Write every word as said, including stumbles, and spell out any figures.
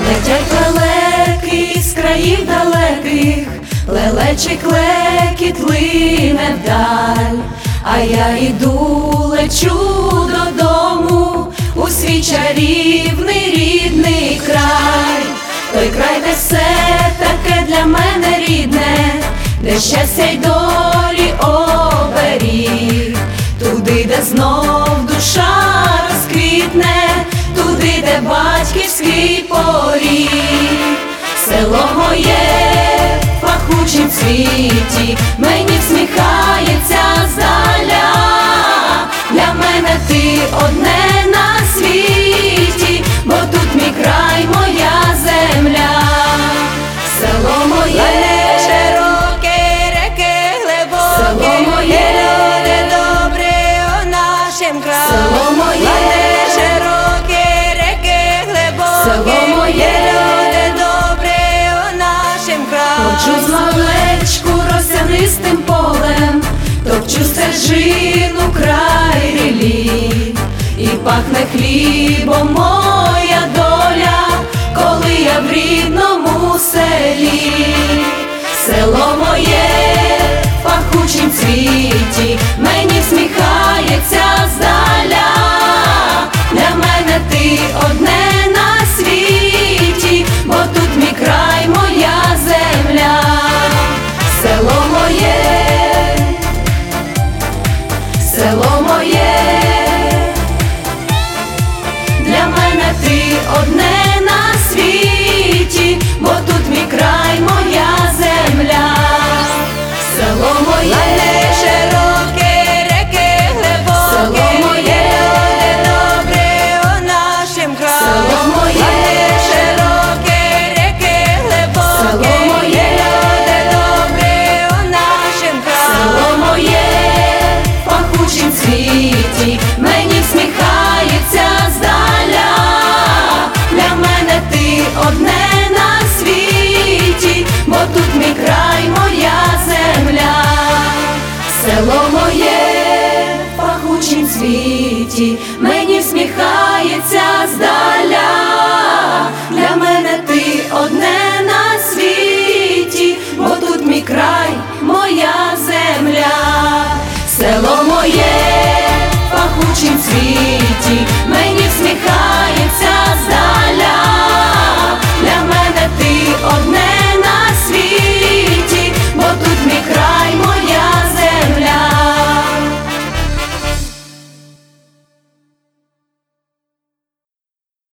Летять лелеки з країв далеких, лелечий клекіт лине вдаль, а я іду, лечу додому, у свій чарівний рідний край. Той край, де все таке для мене рідне, де щастя й долі оберіг, туди, де знов душа розквітне, туди, де батьківський поріг. Село моє в пахучім світі мені всміхається здаля, для мене ти одне на світі, бо тут мій край, моя земля. Село моє широке, реки глибокі, село моє, люди добрі у нашім краї. село моє, широкі, реки глибокі, село моє, люди добрі у нашім краї. Ходжу з малечку росянистим полем, топчу стежину край рілі, і пахне хлібом моя доля, коли я в рідному селі. Село моє в пахучім цвіті мені всміхається здаля, для мене ти одне на світі, бо тут мій край, моя земля. Село моє, село моє, для мене ти одне